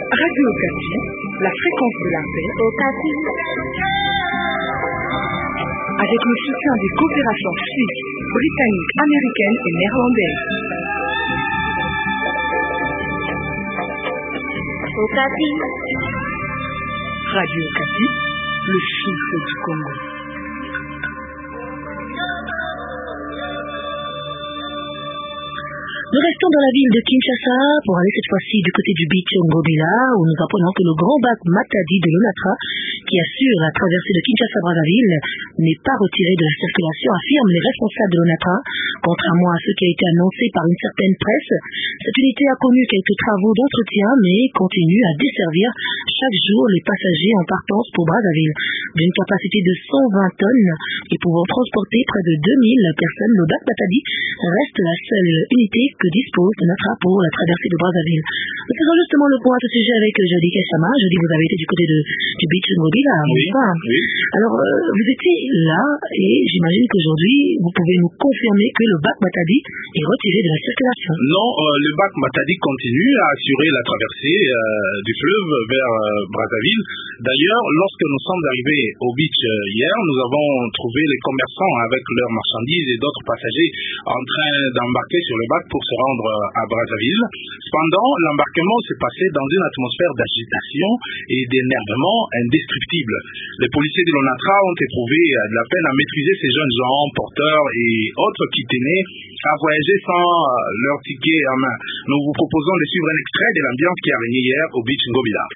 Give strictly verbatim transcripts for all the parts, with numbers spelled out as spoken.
Radio Okapi, la fréquence de la paix. Okapi. Avec le soutien des coopérations suisses, britanniques, américaines et néerlandaises. Okapi. Radio Okapi, le souffle du Congo. Nous restons dans la ville de Kinshasa pour aller cette fois-ci du côté du beach Ngobila, où nous apprenons que le grand bac Matadi de l'ONATRA, qui assure la traversée de Kinshasa-Brazzaville, n'est pas retiré de la circulation, affirment les responsables de l'ONATRA. Contrairement à ce qui a été annoncé par une certaine presse, cette unité a connu quelques travaux d'entretien, mais continue à desservir chaque jour les passagers en partance pour Brazzaville. D'une capacité de cent vingt tonnes et pouvant transporter près de deux mille personnes, le bac Matadi reste la seule unité que dispose l'ONATRA pour la traversée de Brazzaville. Nous faisons justement le point à ce sujet avec Jody Kachama. Jody, vous avez été du côté de, du beach Ngobila, oui, oui. Alors, euh, vous étiez là et j'imagine qu'aujourd'hui, vous pouvez nous confirmer que le bac Matadi est retiré de la circulation. Non, euh, le bac Matadi continue à assurer la traversée euh, du fleuve vers euh, Brazzaville. D'ailleurs, lorsque nous sommes arrivés au beach euh, hier, nous avons trouvé les commerçants avec leurs marchandises et d'autres passagers en train d'embarquer sur le bac pour se rendre à Brazzaville. Cependant, l'embarquement s'est passé dans une atmosphère d'agitation et d'énervement indescriptible. Les policiers de l'ONATRA ont éprouvé de la peine à maîtriser ces jeunes gens, porteurs et autres qui tenaient à voyager sans leur ticket en main. Nous vous proposons de suivre un extrait de l'ambiance qui a régné hier au beach Ngobila.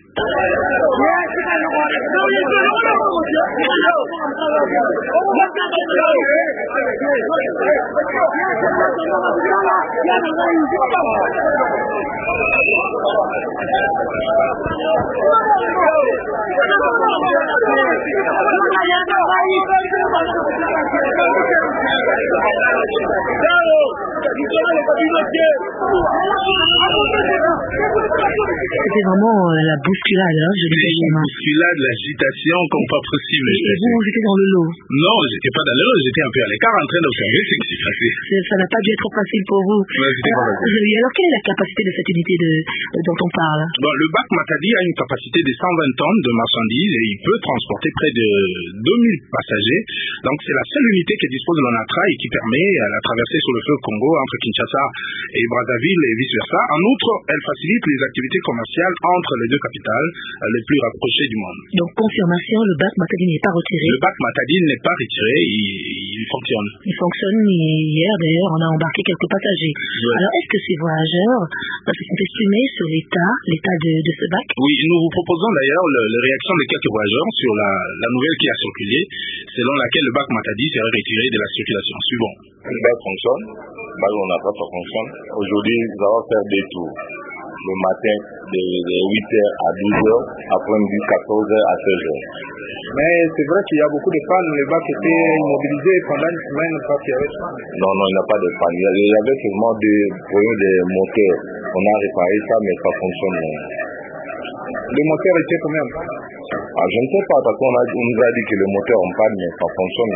C'était vraiment euh, la bousculade, hein, je disais. La bousculade, l'agitation comme pas possible. Et, et vous, vous étiez dans le lot? Non, j'étais pas dans le lot, j'étais un peu à l'écart en train d'observer ce qui s'est passé. Ça n'a pas dû être facile pour vous. Ouais, c'était pas facile. Alors, alors, quelle est la capacité de cette unité de, dont on parle? Bon, le bac Matadi a une capacité de cent vingt tonnes de marchandises et il peut transporter près de deux mille passagers. Donc, c'est la seule unité qui dispose de l'ONATRA et qui permet la traversée sur le fleuve Congo entre Kinshasa et Brazzaville et vice-versa. En outre, elle facilite les activités commerciales entre les deux capitales les plus rapprochées du monde. Donc, confirmation, le bac Matadi n'est pas retiré. Le bac Matadi n'est pas retiré, il, il fonctionne. Il fonctionne. Hier, d'ailleurs, on a embarqué quelques passagers. Ouais. Alors, est-ce que ces voyageurs se sont exprimés sur l'état, l'état de, de ce bac? Oui, nous vous proposons d'ailleurs le, les réactions de quelques voyageurs sur la, la nouvelle qui a circulé, selon laquelle le bac Matadi serait retiré de la circulation. Suivant. Le bac fonctionne, le bac l'ONATRA ça fonctionne. Aujourd'hui, nous allons faire des tours. Le matin de, de huit heures à douze heures, après-midi quatorze heures à seize heures. Mais c'est vrai qu'il y a beaucoup de pannes. Le bac était immobilisé pendant une semaine parce qu'il y avait panne. Non, non, il n'y a pas de panne. Il y avait seulement des problèmes de moteurs. On a réparé ça, mais ça fonctionne. Le moteur était combien? Ah, je ne sais pas, parce qu'on a, on nous a dit que le moteur en panne, mais ça fonctionne.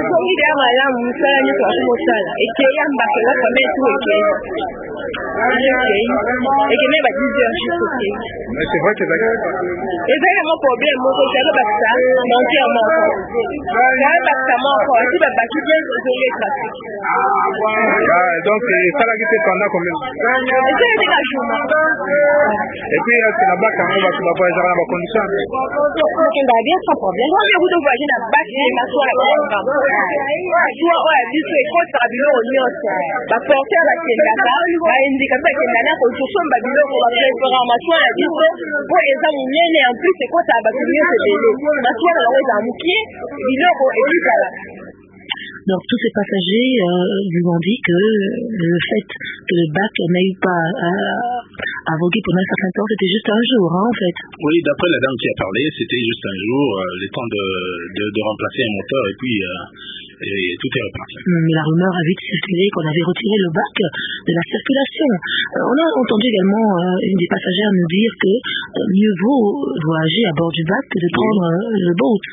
Mais c'est vrai que c'est d'accord. Et c'est un problème, mon côté, c'est pas ça, donc il y a un manque. C'est pas ça, mon corps, c'est pas ça qui vient de gérer le trafic. Ah, donc, ça l'a été pendant combien? Et c'est un dégagement. Et puis, c'est là-bas quand on va se voyager dans la condition. On va bien sans problème. Moi, je vous voyager dans la bac, c'est ma soirée. Soit, ouais, puis c'est quoi ça, bilo, on y est. La portée à la Kendaka, la indicateur Kendaka, quand je suis en Babylon, on va faire une programmation à la disque. Pour les gens, il y a en plus, c'est quoi ça, parce que mieux, c'est délai. Ma soirée, on est en moukier, bilo, et puis ça là. Donc tous ces passagers euh, lui ont dit que le fait que le bac n'ait pas à, à voguer pendant un certain temps, c'était juste un jour, hein, en fait. Oui, d'après la dame qui a parlé, c'était juste un jour, euh, le temps de, de, de remplacer un moteur et puis euh, et, et tout est reparti. Mais la rumeur a vite circulé qu'on avait retiré le bac de la circulation. Euh, on a entendu également euh, une des passagères nous dire que euh, mieux vaut voyager à bord du bac que de prendre euh, le boat.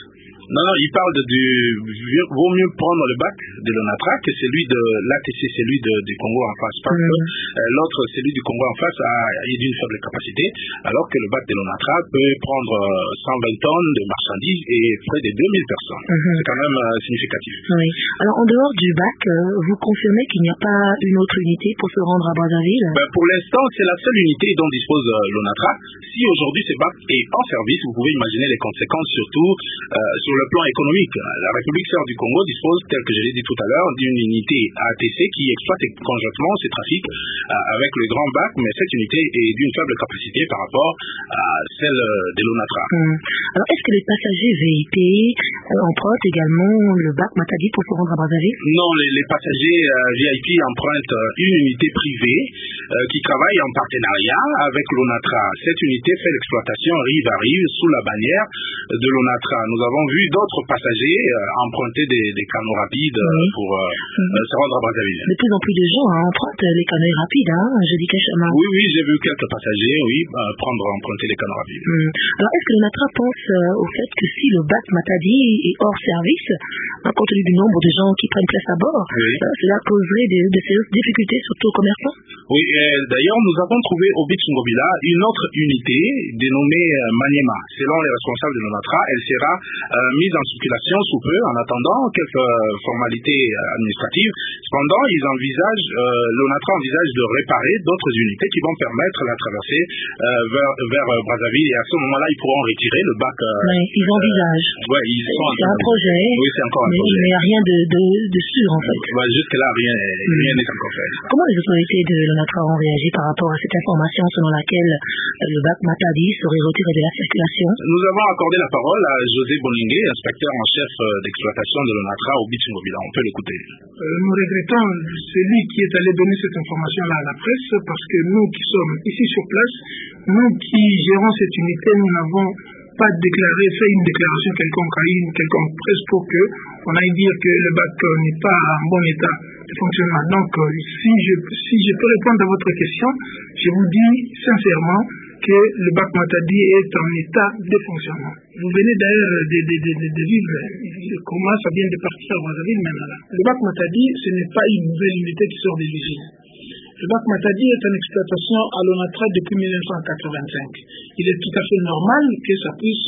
Non, non, il parle de, du... Vaut mieux prendre le bac de l'ONATRA que celui de l'A T C, celui de, du Congo en face. Parce que euh, l'autre, celui du Congo en face, a, est d'une faible capacité, alors que le bac de l'ONATRA peut prendre cent vingt tonnes de marchandises et près de deux mille personnes. Mm-hmm. C'est quand même euh, significatif. Oui. Alors, en dehors du bac, euh, vous confirmez qu'il n'y a pas une autre unité pour se rendre à Brazzaville? Ben, pour l'instant, c'est la seule unité dont dispose euh, l'ONATRA. Si aujourd'hui ce bac est en service, vous pouvez imaginer les conséquences, surtout euh, sur le plan économique. La République sœur du Congo dispose, tel que je l'ai dit tout à l'heure, d'une unité A T C qui exploite conjointement ces trafics euh, avec le grand bac, mais cette unité est d'une faible capacité par rapport à celle de l'ONATRA. Hum. Alors, est-ce que les passagers V I P euh, empruntent également le bac Matadi pour se rendre à Brazzaville? Non, les, les passagers euh, V I P empruntent une unité privée euh, qui travaille en partenariat avec l'ONATRA. Cette unité fait l'exploitation rive à rive sous la bannière de l'ONATRA. Nous avons vu d'autres passagers euh, emprunter des, des canots rapides oui. pour euh, mmh. euh, se rendre à Brazzaville. De plus en plus de gens hein, empruntent les canots rapides, hein, je dis Kachama. Oui, oui, j'ai vu quelques passagers, oui, euh, prendre, emprunter les canots rapides. Mmh. Alors, est-ce que l'ONATRA pense euh, au fait que si le bac Matadi est hors service, hein, compte tenu du nombre de gens qui prennent place à bord, oui. euh, cela causerait de, de sérieuses difficultés, surtout aux commerçants? Oui, euh, d'ailleurs, nous avons trouvé au Beach Ngobila une autre unité dénommée euh, Maniema. Selon les responsables de l'ONATRA, elle sera euh, mise en circulation sous peu, en attendant quelques euh, formalités euh, administratives. Cependant, ils envisagent, euh, l'ONATRA envisage de réparer d'autres unités qui vont permettre la traversée euh, vers, vers euh, Brazzaville, et à ce moment-là, ils pourront retirer le bac. Euh, oui, ils envisagent. Euh, ouais, ils sont c'est un projet. Oui, c'est encore un mais, projet. Mais il n'y a rien de, de, de sûr, en fait. Ouais, jusque-là, rien, mm. rien n'est encore fait. Comment les autorités de l'ONATRA ont réagi par rapport à cette information selon laquelle euh, le bac Matadi serait retiré de la circulation? Nous avons accordé la parole à José Boningue, inspecteur en chef d'exploitation de l'ONATRA au Beach Ngobila. On peut l'écouter. Euh, nous regrettons celui qui est allé donner cette information-là à la presse, parce que nous qui sommes ici sur place, nous qui gérons cette unité, nous n'avons pas déclaré, fait une déclaration quelconque à une quelconque presse pour que on aille dire que le bac n'est pas en bon état de fonctionnement. Donc, si je, si je peux répondre à votre question, je vous dis sincèrement que le bac Matadi est en état de fonctionnement. Vous venez d'ailleurs de, de, de, de, de vivre comment ça vient de partir à Brazzaville maintenant là. Le bac Matadi, ce n'est pas une nouvelle unité qui sort des usines. Le bac Matadi est en exploitation à l'ONATRA depuis mille neuf cent quatre-vingt-cinq. Il est tout à fait normal que ça puisse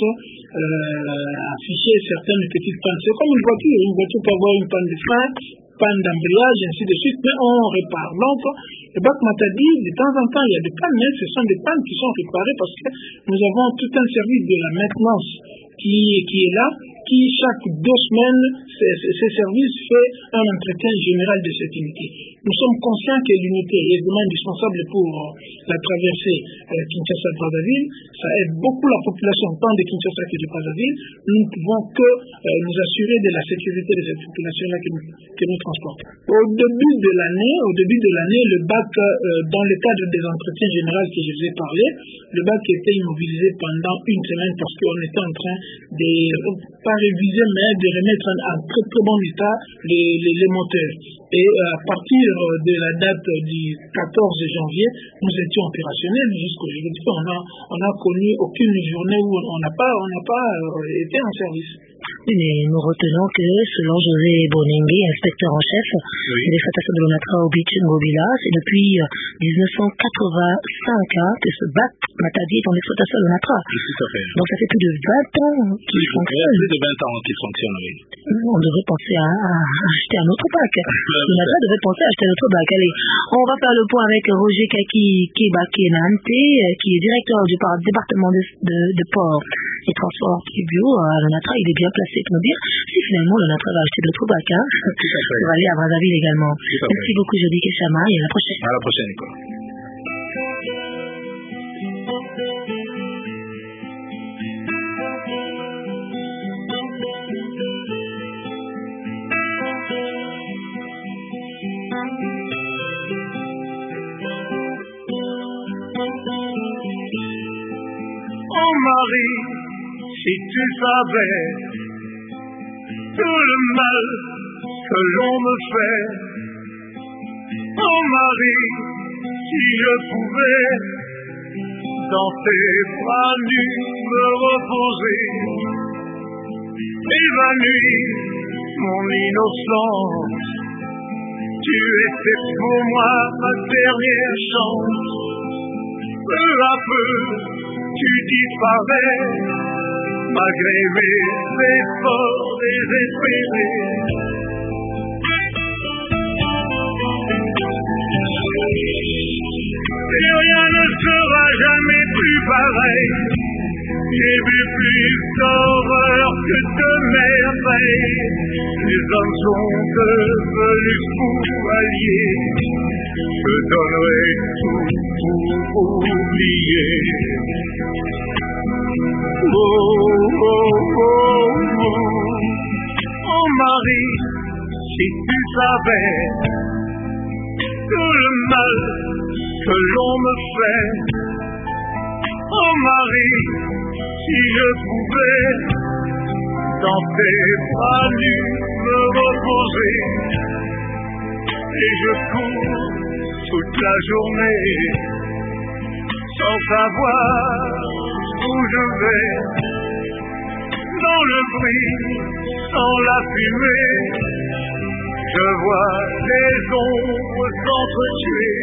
euh, afficher certaines petites pannes. C'est comme une voiture. Une voiture peut avoir une panne de frein, panne d'embrayage, ainsi de suite, mais on répare. Donc, le bac Matadi, de temps en temps, il y a des pannes, mais ce sont des pannes qui sont réparées parce que nous avons tout un service de la maintenance qui, qui est là, qui chaque deux semaines, ce service fait un entretien général de cette unité. Nous sommes conscients que l'unité est vraiment indispensable pour la traversée euh, Kinshasa-Brazzaville. Ça aide beaucoup la population, tant de Kinshasa que de Brazzaville. Nous ne pouvons que euh, nous assurer de la sécurité de cette population-là que nous, que nous transportons. Au début de l'année, au début de l'année, le bac, euh, dans le cadre des entretiens généraux que je vous ai parlé, le bac était immobilisé pendant une semaine parce qu'on était en train de, pas réviser, mais de remettre en, en très très bon état les, les, les moteurs. Et euh, à partir de la date du quatorze janvier, nous étions opérationnels jusqu'aujourd'hui. On a, on a connu aucune journée où on n'a pas, on n'a pas euh, été en service. Mais nous retenons que, selon José Boningue, inspecteur en chef oui. de l'exploitation de l'ONATRA au Beach Ngobila, c'est depuis dix-neuf cent quatre-vingt-cinq hein, que ce bac Matadi est en exploitation de l'ONATRA. Tout à fait. Donc ça fait plus de vingt ans qu'il oui, fonctionne. Plus de vingt ans qu'il fonctionne, oui. On devrait penser à, à acheter un autre bac. L'ONATRA devrait penser à acheter un autre bac. Allez, on va faire le point avec Roger Kaki Kebakenante, qui est directeur du département de, de, de port et transport bio à l'ONATRA. Il est bien placé pour nous dire si finalement l'ONATRA va acheter d'autres bacs hein, pour aller à Brazzaville également. Merci beaucoup, Jody Keshama, et à la prochaine. À la prochaine, Nicolas. Oh Marie, si tu savais tout le mal que l'on me fait. Oh Marie, si je pouvais dans tes bras nus me reposer, évanouit mon innocence. Tu étais pour moi ma dernière chance. Peu à peu, tu disparais, malgré mes efforts désespérés. Et rien ne sera jamais plus pareil. J'ai vu plus d'horreur que de merveilles. Les hommes sont devenus fous alliés. Je donnerai tout pour oublier. Oh, oh, oh, oh. Oh Marie, si tu savais tout le mal que l'on me fait. Oh Marie, si je pouvais dans tes bras nus me reposer. Et je cours toute la journée sans savoir où je vais. Dans le bruit, sans la fumée, je vois les ombres s'entretuer.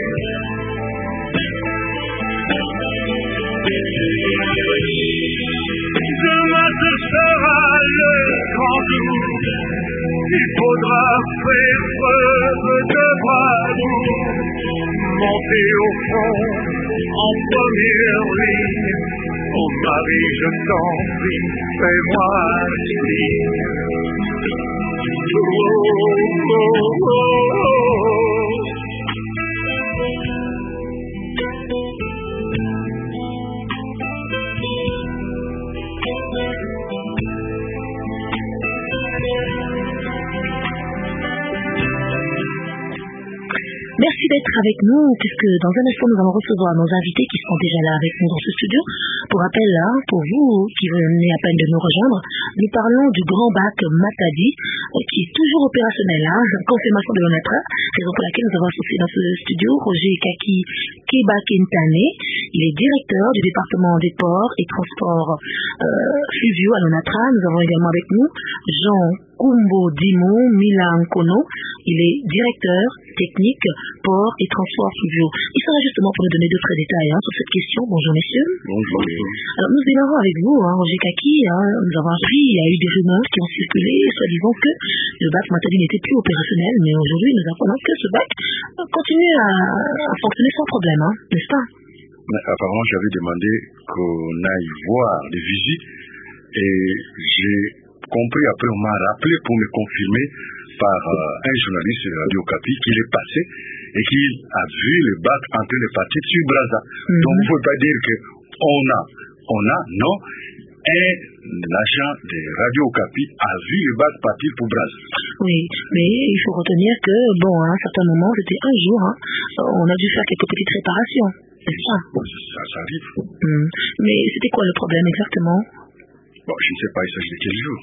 Demain ce sera le grand jour. Il faudra faire preuve de bravoure. Monter au front en première ligne. Oh Marie, je t'en prie, fais-moi signe. Oh, oh, oh, oh. Merci d'être avec nous, puisque dans un instant nous allons recevoir nos invités qui sont déjà là avec nous dans ce studio. Pour rappel, là, pour vous qui venez à peine de nous rejoindre, nous parlons du Grand Bac Matadi, qui est toujours opérationnel, hein, confirmation de l'ONATRA, raison pour laquelle nous avons associé dans ce studio Roger Kaki Keba Kentane. Il est directeur du département des ports et transports euh, fluviaux à l'ONATRA. Nous avons également avec nous Jean Kumbo Dimo Milan Kono. Il est directeur technique, port et transport fluviaux. Il sera justement pour nous donner d'autres détails hein, sur cette question. Bonjour messieurs. Bonjour. Alors nous démarrons avec vous, hein, Roger Kaki. Hein, nous avons appris, il y a eu des rumeurs qui ont circulé, soi-disant que le bac Matadi n'était plus opérationnel, mais aujourd'hui nous apprenons que ce bac continue à, à fonctionner sans problème, hein, n'est-ce pas? Mais apparemment j'avais demandé qu'on aille voir des visites et j'ai compris, après on m'a rappelé pour me confirmer par euh, un journaliste de Radio Okapi qu'il est passé et qu'il a vu le bac en train de partir sur Brazza. Mm-hmm. Donc vous ne pouvez pas dire qu'on a, on a, non. Et l'agent de Radio Okapi a vu le bac partir pour Brazza. Oui, mais il faut retenir que, bon, à un certain moment, c'était un jour, hein, on a dû faire quelques petites réparations, c'est ça? Ça, ça arrive. Mm. Mais c'était quoi le problème exactement? Bon, je ne sais pas, il s'agit de quel jour.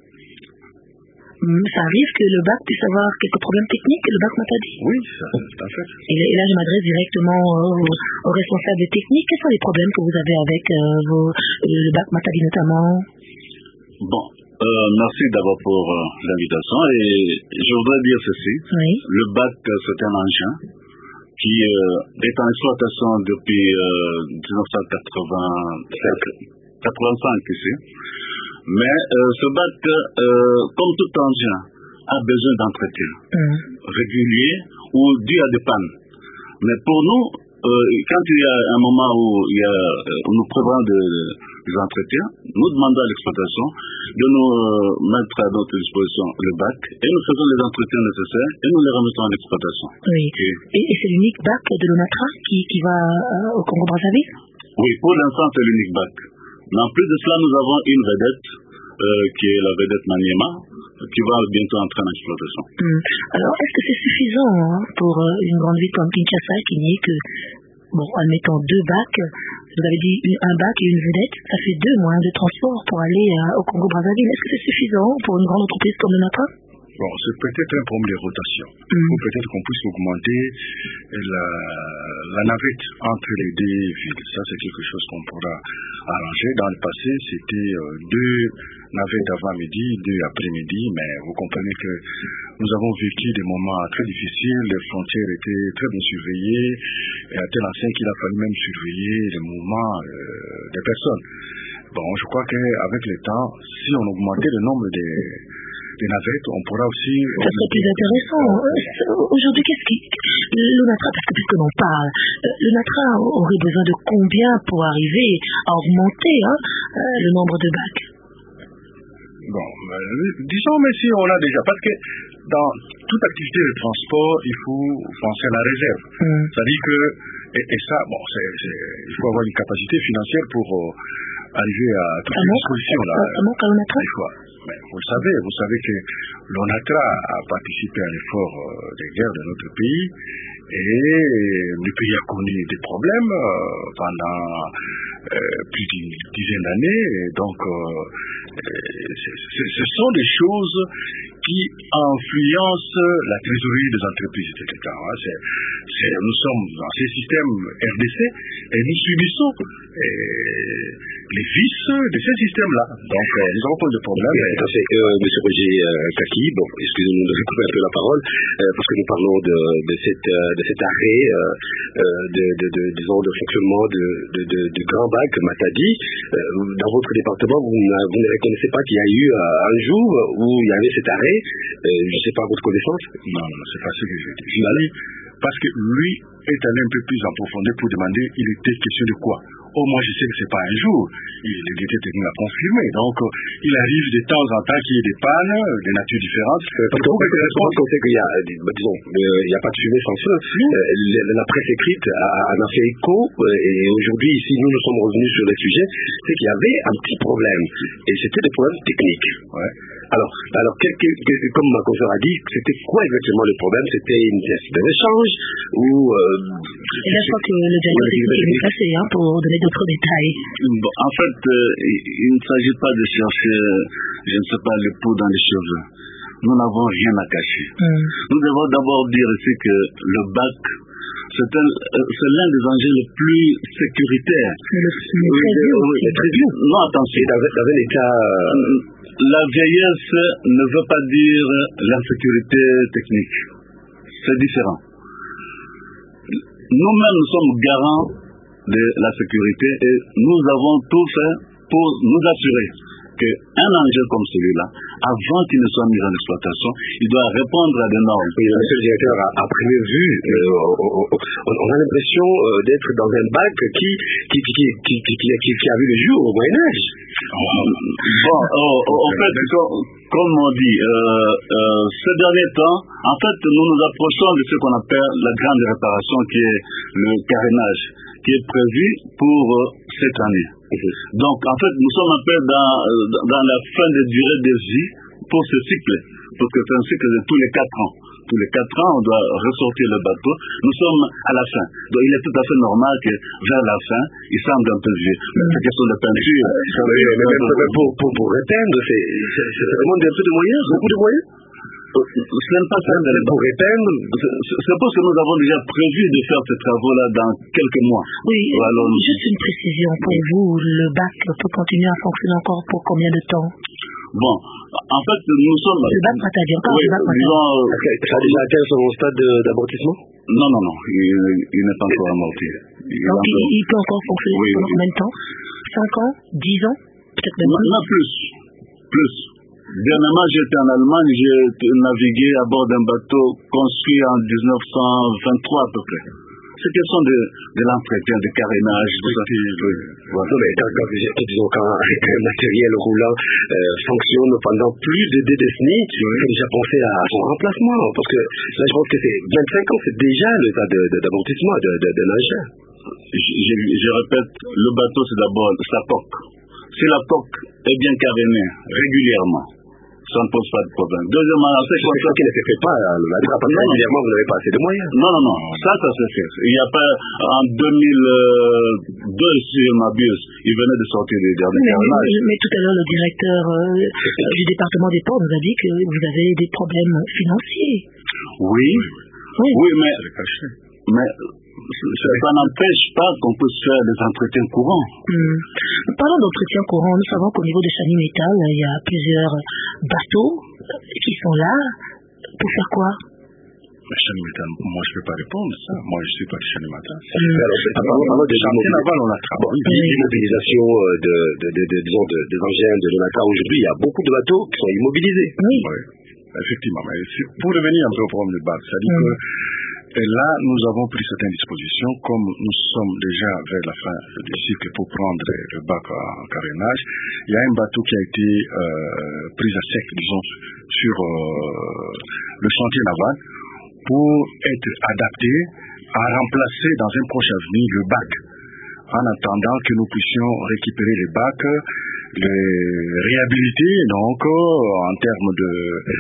Ça arrive que le bac puisse avoir quelques problèmes techniques, le bac Matadi? Oui, ça, tout à fait. Et là, je m'adresse directement aux, aux responsables techniques. Quels sont les problèmes que vous avez avec euh, vos, le bac Matadi notamment? Bon, euh, merci d'abord pour euh, l'invitation. Et je voudrais dire ceci. Oui. Le bac, c'est un engin qui euh, est en exploitation depuis euh, dix-neuf cent quatre-vingt-cinq ici. Mais euh, ce bac, euh, comme tout engin, a besoin d'entretien mmh. régulier ou dû à des pannes. Mais pour nous, euh, quand il y a un moment où, il y a, où nous prévoyons de, des entretiens, nous demandons à l'exploitation de nous euh, mettre à notre disposition le bac et nous faisons les entretiens nécessaires et nous les remettons à l'exploitation. Oui. Et, et, et c'est l'unique bac de l'ONATRA qui, qui va euh, au Congo-Brazzaville? Oui, pour l'instant, c'est l'unique bac. Mais en plus de cela, nous avons une vedette euh, qui est la vedette Maniema, qui va bientôt entrer en exploitation. Hum. Alors, est-ce que c'est suffisant hein, pour euh, une grande ville comme Kinshasa qui n'y ait que, bon, admettons deux bacs, vous avez dit une, un bac et une vedette, ça fait deux moyens de transport pour aller euh, au Congo-Brazzaville. Est-ce que c'est suffisant pour une grande entreprise comme le nôtre? Bon, c'est peut-être un problème de rotation. Mm. Ou peut-être qu'on puisse augmenter la, la navette entre les deux villes. Ça, c'est quelque chose qu'on pourra arranger. Dans le passé, c'était euh, deux navettes avant-midi, deux après-midi, mais vous comprenez que nous avons vécu des moments très difficiles. Les frontières étaient très bien surveillées, et à tel enseigne qu'il a fallu même surveiller les mouvements euh, des personnes. Bon, je crois qu'avec le temps, si on augmentait le nombre des des navettes, on pourra aussi... Ça serait plus intéressant. Aujourd'hui, qu'est-ce qui... L'ONATRA, parce que puisque l'on parle, l'ONATRA aurait besoin de combien pour arriver à augmenter hein, le nombre de bacs? Bon, euh, disons, mais si on l'a déjà, parce que dans toute activité de transport, il faut penser à la réserve. Mm. C'est-à-dire que, et, et ça, bon, c'est, c'est, il faut avoir une capacité financière pour euh, arriver à toutes ces dispositions là. Comment qu'à l'ONATRA? Mais vous le savez, vous savez que l'ONATRA a participé à l'effort euh, des guerres de notre pays et le pays a connu des problèmes euh, pendant euh, plus d'une dizaine d'années. Et donc, euh, c'est, c'est, ce sont des choses qui influencent la trésorerie des entreprises, et cetera. C'est, c'est, nous sommes dans ces systèmes R D C et nous subissons et, les vices de ces systèmes-là. Donc, euh, nous avons pas de problème. Oui, tout à fait. Euh, Monsieur Roger euh, Kaki, bon, excusez-nous de récupérer un peu la parole, euh, parce que nous parlons de, de, cette, euh, de cet arrêt, euh, de, de, de, disons, de fonctionnement de, de, de, du Grand Bac Matadi. Euh, dans votre département, vous, vous ne reconnaissez pas qu'il y a eu euh, un jour où il y avait cet arrêt, euh, je ne sais pas à votre connaissance? Non, non, c'est pas ce que je dis. Je l'ai parce que lui est allé un peu plus en profondeur pour demander il était question de quoi. Oh, moi je sais que c'est pas un jour. Il était technique à confirmer. Donc, euh, il arrive de temps en temps qu'il y ait des pannes de nature différente. Euh, parce qu'on sait qu'il y a, bah, disons, euh, il n'y a pas de fumée sans feu. Euh, la presse écrite en a fait écho, euh, et aujourd'hui, ici, nous nous sommes revenus sur le sujet, c'est qu'il y avait un petit problème. Et c'était des problèmes techniques. Ouais. Alors, alors quel, quel, quel, comme ma confrère a dit, c'était quoi exactement le problème? C'était une pièce d'échange ou... Euh, et là, je crois que le diagnostic est bien placé hein, pour donner d'autres détails. Bon, en fait, euh, il ne s'agit pas de chercher, je ne sais pas, le pot dans les cheveux. Nous n'avons rien à cacher. Mm. Nous devons d'abord dire ici que le bac, c'est, un, c'est l'un des engins les plus sécuritaires. Le, le très vieux. Oui, le très vieux. Non, attention. Dans, dans un état... Euh, la vieillesse ne veut pas dire l'insécurité technique. C'est différent. Nous-mêmes, nous sommes garants de la sécurité et nous avons tout fait pour nous assurer qu'un engin comme celui-là, avant qu'il ne soit mis en exploitation, il doit répondre à des normes. Oui, monsieur le directeur, à, à première vue, euh, on, on a l'impression euh, d'être dans un bac qui, qui, qui, qui, qui, qui, qui, qui a vu le jour au Moyen-Âge. Bon, oh, oh, en fait, comme, comme on dit, euh, euh, ces derniers temps, en fait, nous nous approchons de ce qu'on appelle la grande réparation, qui est le carénage, qui est prévu pour euh, cette année. Donc, en fait, nous sommes un peu dans, dans la fin de durée de vie pour ce cycle, parce que c'est un cycle de tous les quatre ans. Tous les quatre ans, on doit ressortir le bateau. Nous sommes à la fin. Donc, il est tout à fait normal que vers la fin, il semble un peu vieux. C'est question de peinture. Oui, mais même pour, pour, pour éteindre, c'est, c'est, ça demande un peu de moyens, beaucoup de moyens. Ce n'est pas ça. Pour éteindre, c'est parce que nous avons déjà prévu de faire ces travaux-là dans quelques mois. Oui, alors, juste une précision pour vous, le bac peut continuer à fonctionner encore pour combien de temps? Bon, en fait, nous sommes... Le bac Matadi, encore oui, le bac Matadi. Ça a déjà atteint son stade d'abortissement? Non, non, non, il, il n'est pas encore amorti. Il Donc il, il peut encore fonctionner oui, pendant oui. combien de temps? cinq ans? dix ans? Peut-être même plus? Non, plus. Plus. Dernièrement, j'étais en Allemagne, j'ai navigué à bord d'un bateau construit en dix-neuf cent vingt-trois à peu près. C'est question de, de l'entretien, de carénage, de ça. Voilà. Non, mais quand, quand, disons, quand un matériel roulant euh, fonctionne pendant plus de deux décennies, il faut déjà penser à son remplacement. Parce que là, je pense que c'est vingt-cinq ans, c'est déjà l'état de, de, d'amortissement de, de, de l'engin. Je, je, je répète, le bateau, c'est d'abord sa coque. Si la coque est bien carénée régulièrement, ça ne pose pas de problème. Deuxièmement, c'est quoi ça qui ne se fait pas à l'Onatra, parce que évidemment, vous n'avez pas assez de moyens. Non, non, non, ça, ça se fait. Il n'y a pas, en deux mille deux, si je m'abuse, il venait de sortir des derniers mais, carnages. Mais, mais tout à l'heure, le directeur euh, du département des ports nous a dit que vous avez des problèmes financiers. Oui, oui, oui mais, mais ça n'empêche pas qu'on puisse faire des entretiens courants. Hum. Parlons d'entretien courant, nous savons qu'au niveau de Chani Metal, il y a plusieurs bateaux qui sont là. Pour faire quoi? Chani Metal, moi je ne peux pas répondre ça. Moi je ne suis pas de Chani Metal. Parlons de l'immobilisation de, de, de, de, disons, de, des engins de l'Onatra. Aujourd'hui, il y a beaucoup de bateaux qui sont immobilisés. Oui. Oui, effectivement. Mais pour revenir un peu au problème de bac, c'est-à-dire mm. que et là, nous avons pris certaines dispositions, comme nous sommes déjà vers la fin du cycle pour prendre le bac en carénage. Il y a un bateau qui a été euh, pris à sec, disons, sur euh, le chantier naval pour être adapté à remplacer dans un proche avenir le bac, en attendant que nous puissions récupérer les bacs, les réhabiliter, donc en termes de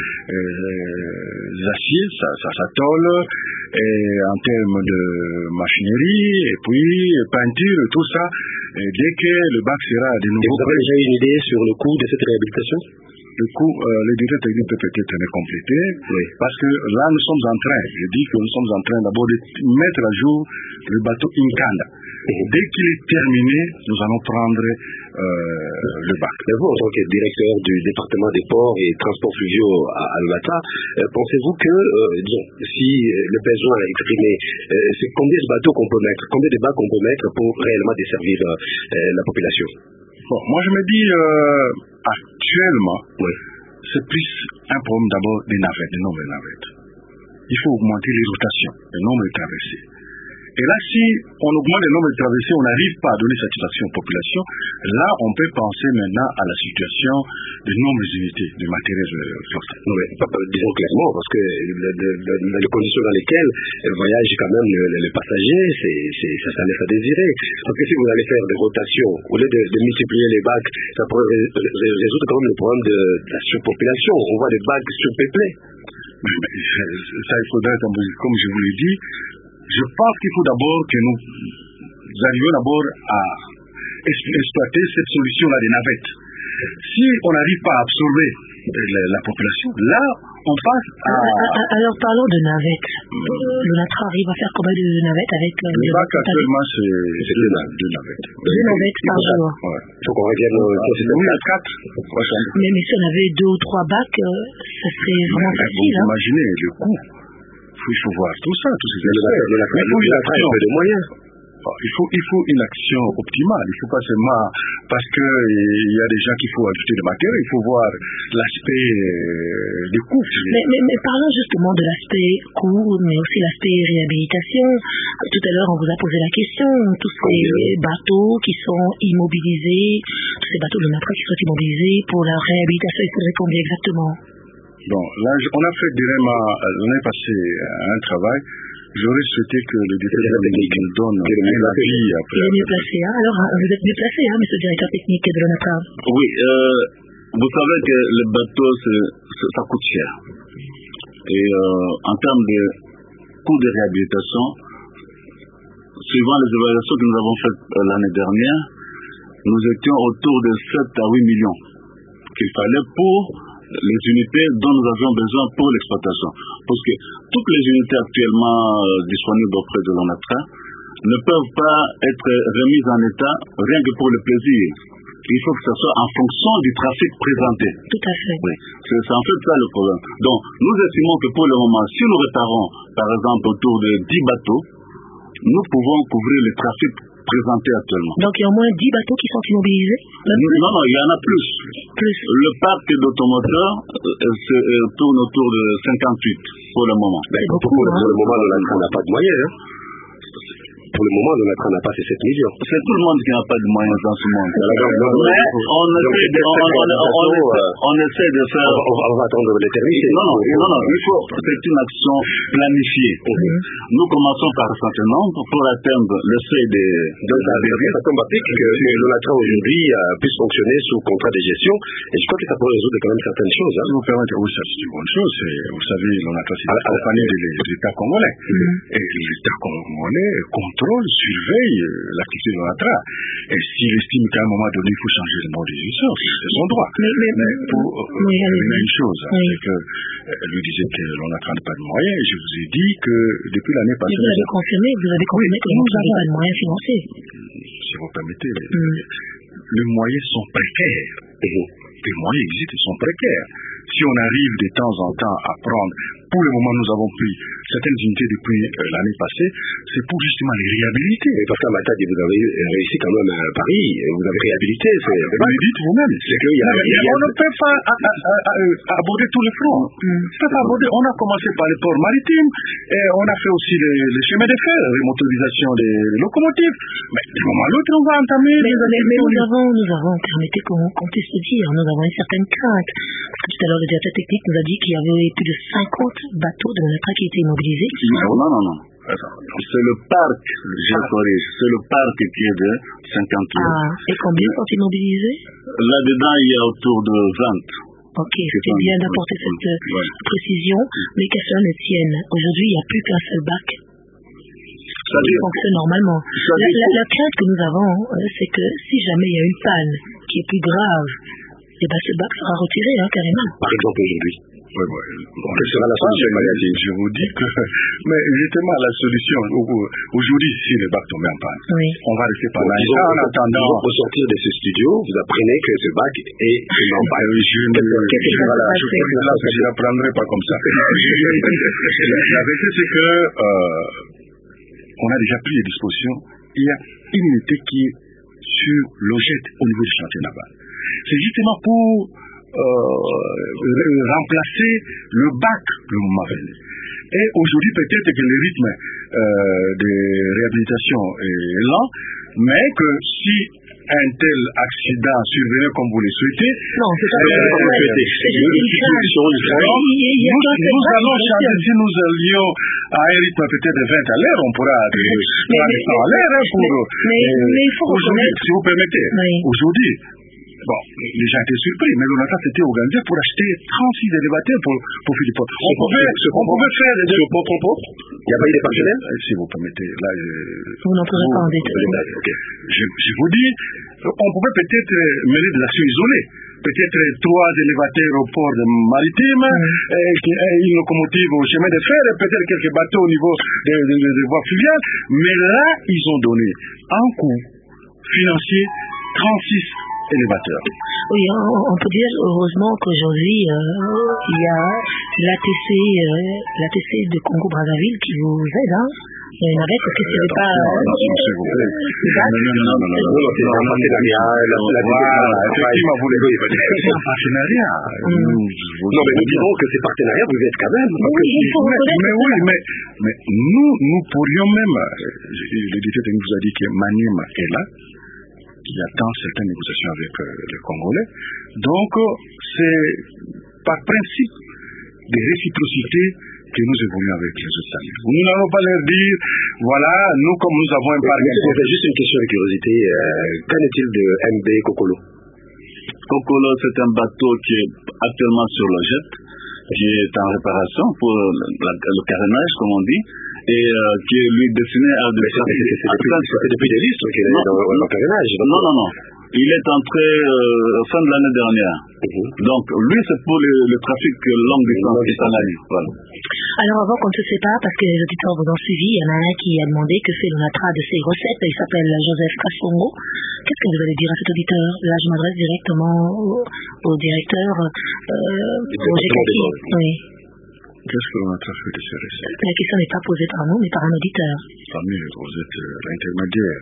euh, acier, ça, ça, ça tôle, et en termes de machinerie, et puis peinture, tout ça, et dès que le bac sera de nouveau... Et vous avez déjà une idée sur le coût de cette réhabilitation? Le coût, euh, les détails techniques peuvent peut-être être complétés, oui. Parce que là nous sommes en train, je dis que nous sommes en train d'abord de mettre à jour le bateau Incanda. Dès qu'il est terminé, nous allons prendre euh, le bac. Mais vous, en tant que directeur du département des ports et transports fluviaux à, à l'Onatra, euh, pensez-vous que, euh, disons, si le besoin est exprimé, euh, c'est combien de bateaux qu'on peut mettre, combien de bacs on peut mettre pour réellement desservir euh, la population? Bon, moi je me dis, euh, actuellement, oui. C'est plus un problème d'abord des navettes, des nombres de navettes. Il faut augmenter les rotations, le nombre de traversées. Et là, si on augmente le nombre de traversées, on n'arrive pas à donner satisfaction aux populations, là, on peut penser maintenant à la situation de nombreuses unités de matériel flottant. Non, mais disons clairement, parce que le, le, le, les conditions dans lesquelles voyagent quand même les le passagers, c'est, c'est, ça, ça laisse à désirer. Parce que si vous allez faire des rotations, au lieu de, de multiplier les bacs, ça pourrait résoudre quand même le problème de, de la surpopulation. On voit des bacs surpeuplés. Mais, mais, ça, il faudrait, comme je vous l'ai dit, je pense qu'il faut d'abord que nous arrivions d'abord à exploiter cette solution-là des navettes. Si on n'arrive pas à absorber la, la population, là, on passe à... Alors, parlons de navettes. L'Onatra arrive à faire combien de navettes avec... Le bac, actuellement, c'est deux, deux navettes. Deux navettes par jour. Ouais. Il faut qu'on revienne au... Oui, à quatre. Mais, mais si on avait deux ou trois bacs, ça serait vraiment mais, facile. Vous hein. Imaginez le coût. Il faut voir tout ça, tous ces aspects. Il faut une action de moyens. Il faut, il faut une action optimale. Il ne faut pas seulement parce que il y a des gens qu'il faut ajouter de matériel. Il faut voir l'aspect euh, des coûts. Mais, mais, mais parlons justement de l'aspect coût, mais aussi l'aspect réhabilitation. Tout à l'heure, on vous a posé la question. Tous ces bateaux qui sont immobilisés, tous ces bateaux de l'Onatra qui sont immobilisés pour la réhabilitation, il faudrait combien exactement? Bon, là, on a fait vraiment, on a passé un travail. J'aurais souhaité que le directeur technique nous donne un avis après. Il est mieux placé, hein? Alors, vous êtes mieux placé, hein, monsieur le directeur technique de l'Onatra? Oui, euh, vous savez que le bateau, ça coûte cher. Et euh, en termes de coût de réhabilitation, suivant les évaluations que nous avons faites l'année dernière, nous étions autour de sept à huit millions qu'il fallait pour les unités dont nous avions besoin pour l'exploitation. Parce que toutes les unités actuellement euh, disponibles auprès de l'Onatra ne peuvent pas être remises en état rien que pour le plaisir. Il faut que ce soit en fonction du trafic présenté. Tout à fait. Oui. C'est, c'est en fait ça le problème. Donc, nous estimons que pour le moment, si nous réparons, par exemple, autour de dix bateaux, nous pouvons couvrir le trafic présenté actuellement. Donc il y a au moins dix bateaux qui sont immobilisés? Non, non, il y en a plus. Plus. Le parc d'automoteurs euh, se, euh, tourne autour de cinquante-huit pour le moment. Mais pour, pour, pour le moment, l'Onatra n'a pas de moyens. Hein. pour le moment, l'ONATRA n'a pas ces sept millions. C'est tout le monde qui n'a pas de moyens dans ce monde. Alors, donc, donc, mais donc, on, donc, essaie de, on, on, on, on, on essaie de faire... On va, on va attendre l'éternité. Non, non, non, non, il faut... C'est une action planifiée. Mm-hmm. Nous commençons par un certain nombre pour atteindre le seuil des... Donc, ça veut dire, ça tombe à pic que l'ONATRA aujourd'hui puisse fonctionner sous contrat de gestion. Et je crois que ça pourrait résoudre quand même certaines choses. Hein. Si vous permettez, oui, ça c'est une bonne chose. Vous savez, l'ONATRA, c'est la compagnie de l'État congolais. Mm-hmm. Et l'État congolais contrôle, surveille l'activité de l'ONATRA. Et s'il estime qu'à un moment donné, il faut changer le nom des émissions, c'est son droit. Mais, mais, mais pour oui, euh, il y a une chose, oui. C'est que euh, lui disait que l'ONATRA n'a pas de moyens. Et je vous ai dit que depuis l'année passée... Mais vous avez confirmé, vous avez confirmé oui, que nous n'avons pas de moyens financiers. Si vous permettez, mm. les moyens sont précaires. Mm. Les moyens existent, ils sont précaires. Si on arrive de temps en temps à prendre, pour le moment nous avons pris certaines unités depuis euh, l'année passée, c'est pour justement les réhabiliter. Mais parce qu'à Matadi, vous avez réussi quand même à Paris, vous avez réhabilité. C'est, vous le dites vous-même. C'est que y a, non, y a, on ne peut pas à, à, à, à, à aborder tous les fronts. Mm. On peut pas aborder. On a commencé par les ports maritimes, et on a fait aussi les, les chemins de fer, les motorisations des locomotives. Mais du moment à l'autre, on va entamer. Mais, les mais, mais nous avons, nous avons, permettez qu'on, qu'on puisse se dire, nous avons une certaine crainte. Parce que tout à l'heure, le directeur technique nous a dit qu'il y avait plus de cinquante bateaux de l'ONATRA qui étaient immobilisés. Non, non, non, non. C'est le parc, je corrige, c'est le parc qui est de cinquante. Ah, et combien sont immobilisés? Là-dedans, il y a autour de vingt. Ok, c'est bien d'apporter cette ouais. précision, mais qu'à cela ne tienne. Aujourd'hui, il n'y a plus qu'un seul bac. Ça fonctionne normalement. La, la, la crainte que nous avons, euh, c'est que si jamais il y a une panne qui est plus grave, eh ben, ce bac sera retiré, hein, carrément. Par exemple, aujourd'hui. Oui, oui. Bon, quelle sera la solution, Magali? Je vous dis que, mais justement, la solution, aujourd'hui, si le bac tombe en panne, oui. on va rester par là. En attendant. Au sortir de ce studio, vous apprenez que ce bac est en panne. Je ne l'apprendrai pas comme ça. La vérité, c'est que, euh, on a déjà pris les dispositions. Il y a une unité qui est sur l'Ogette au niveau du chantier naval. C'est justement pour euh, remplacer le bac le moment venu. Et aujourd'hui, peut-être que le rythme euh, de réhabilitation est lent, mais que si un tel accident survenait comme vous le souhaitez, non, c'est pas euh, comme vous le souhaitez. Nous allons changer, si nous allions à un rythme peut-être de vingt à l'heure, on pourra descendre à l'heure pour... Mais, euh, mais il faut aujourd'hui, si vous permettez, oui. aujourd'hui, bon, les gens étaient surpris, mais l'ONATRA s'était organisé pour acheter trente-six élévateurs pour, pour faire du port. On pouvait, on pouvait faire des sur port pour port. Il n'y a pas eu des partenaires? Si vous permettez, là, je... Vous n'entrerez pas en détail. Okay. Je, je vous dis, on pouvait peut-être mener des actions isolées. Peut-être trois élévateurs au port maritime, mmh. et une locomotive au chemin de fer, et peut-être quelques bateaux au niveau des de, de, de voies fluviales. Mais là, ils ont donné un coût financier trente-six élévateurs. Oui, on, on peut dire heureusement qu'aujourd'hui, euh, il y a l'A T C, euh, l'A T C de Congo-Brazzaville qui vous aide, hein. Il y en avait parce que ce n'est pas... Non, s'il vous plaît. Non, non, non, non, non, non, c'est un partenariat. Effectivement, vous l'avez dit. C'est un partenariat. Non, mais nous dirons que ces partenariats, vous êtes quand même... Oui, il faut reconnaître. Mais oui, mais nous, nous pourrions même... Le directeur technique vous a dit que Maniema est là, qui attend certaines négociations avec euh, les Congolais. Donc, c'est par principe de réciprocité que nous évoluons avec les autres amis. Nous n'allons pas leur dire, voilà, nous, comme nous avons un partenaire. C'est juste une question de curiosité. Euh, qu'en est-il de M B Kokolo? Kokolo, c'est un bateau qui est actuellement sur le jet, qui est en réparation pour la, le carénage, comme on dit, et euh, qui est lui destiné à... Mais c'est, c'est, c'est, depuis, c'est depuis des listes qu'il est dans le carénage. Non, non, non. Il est entré euh, fin de l'année dernière. Mm-hmm. Donc, lui, c'est pour le, le trafic longue distance italien. Voilà. Alors, avant qu'on ne se sépare, parce que les auditeurs vous ont suivi, il y en a un qui a demandé que fait l'ONATRA de ses recettes. Il s'appelle Joseph Kassongo. Qu'est-ce que vous allez dire à cet auditeur? Là, je m'adresse directement au, au directeur euh, Roger Kaki. Oui. Qu'est-ce que l'ONATRA fait de ses recettes? La question n'est pas posée par nous, mais par un auditeur. Tant mieux, vous êtes l'intermédiaire.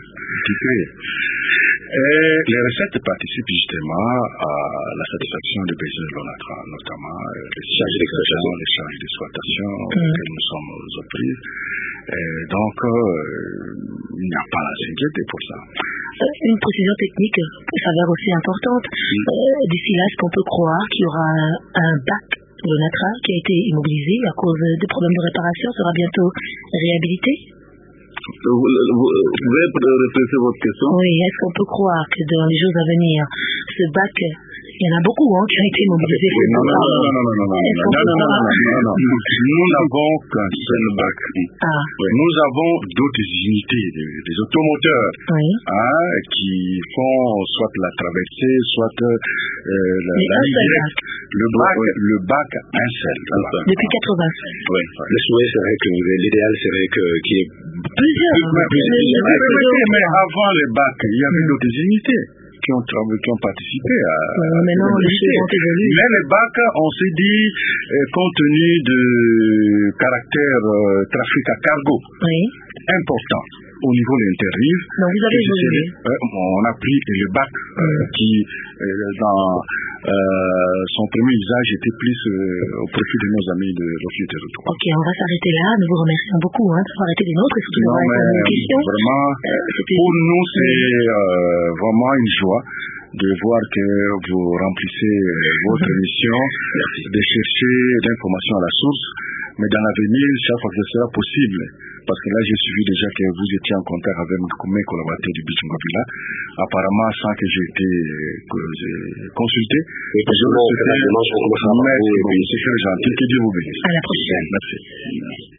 Et les recettes participent justement à la satisfaction des besoins de l'ONATRA, notamment les charges d'exploitation, les charges d'exploitation auxquelles nous sommes aux prises. Et donc, euh, il n'y a pas à s'inquiéter pour ça. Une précision technique s'avère aussi importante. Euh, D'ici là, est-ce qu'on peut croire qu'il y aura un, un bac de l'ONATRA qui a été immobilisé à cause des problèmes de réparation sera bientôt réhabilité? Vous, vous, vous pouvez répéter votre question? Oui, est-ce qu'on peut croire que dans les jours à venir, ce bac, il y en a beaucoup hein, qui ont été mobilisés? Oui, non, non, non, non, non, non, non, non, non, non, non, non. Nous n'avons qu'un seul bac. Ah. Oui. Nous avons d'autres unités, des, des automoteurs, oui. hein, qui font soit la traversée, soit euh, la, la ligne directe. Le bac, oui. le bac, un seul. Depuis quatre-vingt-cinq. Oui. Le souhait serait que l'idéal serait que qu'il y ait plusieurs. Mais avant les bacs, il y avait d'autres unités qui ont, qui ont participé à... Ouais, mais non, les choses ont évolué. Mais les bacs, on s'est dit, euh, compte tenu de caractère euh, trafic à cargo, oui. important au niveau de l'interrive. Donc vous avez évolué. Euh, on a pris le bac euh, mm. qui, euh, dans euh, son premier usage, était plus euh, au profit de nos amis de l'Office territoire. Ok, on va s'arrêter là. Nous vous remercions beaucoup hein, d'avoir été des nôtres et surtout d'avoir été une question. Vraiment, euh, pour nous, c'est euh, vraiment une joie de voir que vous remplissez votre mission, de chercher l'information à la source, mais dans l'avenir, chaque fois que ce sera possible, parce que là j'ai suivi déjà que vous étiez en contact avec mes collaborateurs du Bichungabila, apparemment sans que j'ai été consulté. Et je vous remercie. Merci, c'est très gentil, que Dieu vous bénisse. À la prochaine. Merci.